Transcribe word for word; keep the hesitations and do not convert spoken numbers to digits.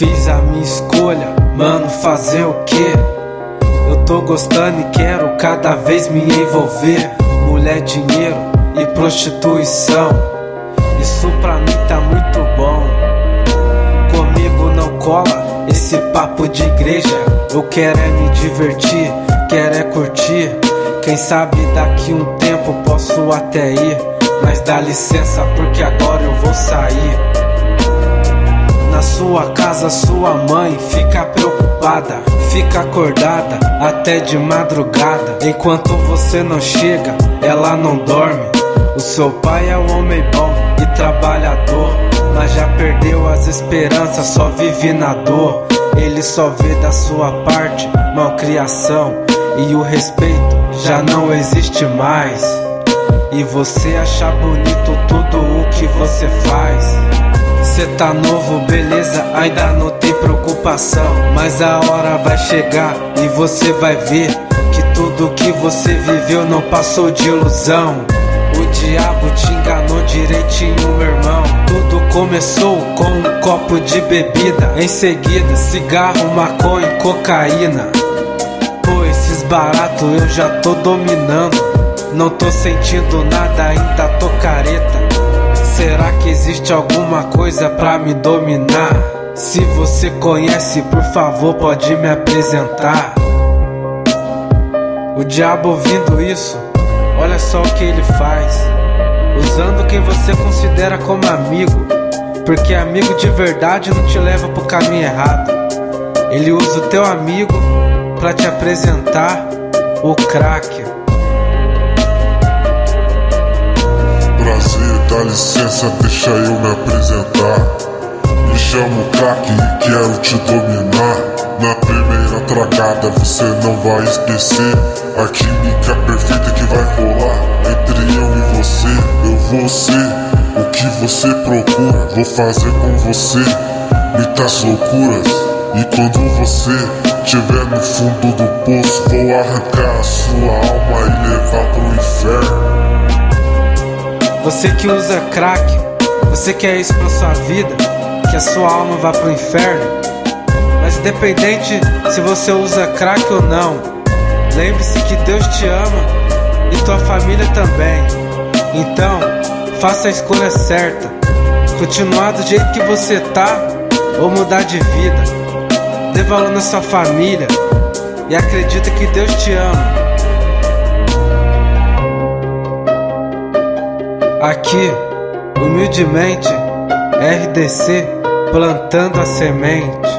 Fiz a minha escolha, mano, fazer o quê? Eu tô gostando e quero cada vez me envolver. Mulher, dinheiro e prostituição, isso pra mim tá muito bom. Comigo não cola esse papo de igreja. Eu quero é me divertir, quero é curtir. Quem sabe daqui um tempo posso até ir, mas dá licença porque agora eu vou sair. Na sua casa sua mãe fica preocupada, fica acordada até de madrugada. Enquanto você não chega, ela não dorme. O seu pai é um homem bom e trabalhador, mas já perdeu as esperanças, só vive na dor. Ele só vê da sua parte malcriação, e o respeito já não existe mais. E você acha bonito tudo o que você faz. Cê tá novo, beleza, ainda não tem preocupação, mas a hora vai chegar e você vai ver que tudo que você viveu não passou de ilusão. O diabo te enganou direitinho, meu irmão. Tudo começou com um copo de bebida, em seguida cigarro, maconha e cocaína. Pô, esses baratos eu já tô dominando, não tô sentindo nada, ainda tô careta. Será que existe alguma coisa pra me dominar? Se você conhece, por favor, pode me apresentar. O diabo ouvindo isso, olha só o que ele faz, usando quem você considera como amigo, porque amigo de verdade não te leva pro caminho errado. Ele usa o teu amigo pra te apresentar o crack. Prazer, dá licença, deixa eu me apresentar. Me chamo crack e quero te dominar. Na primeira tragada você não vai esquecer a química perfeita que vai rolar entre eu e você. Eu vou ser o que você procura, vou fazer com você muitas loucuras. E quando você estiver no fundo do poço, vou arrancar a sua alma e levar pro inferno. Você que usa crack, você quer isso pra sua vida, que a sua alma vá pro inferno? Mas independente se você usa crack ou não, lembre-se que Deus te ama e tua família também. Então, faça a escolha certa, continuar do jeito que você tá ou mudar de vida. Dê valor na sua família e acredita que Deus te ama. Aqui, humildemente, R D C, plantando a semente.